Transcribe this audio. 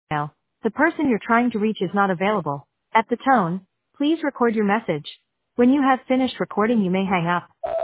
Now, the person you're trying to reach is not available. At the tone, please record your message. When you have finished recording, you may hang up.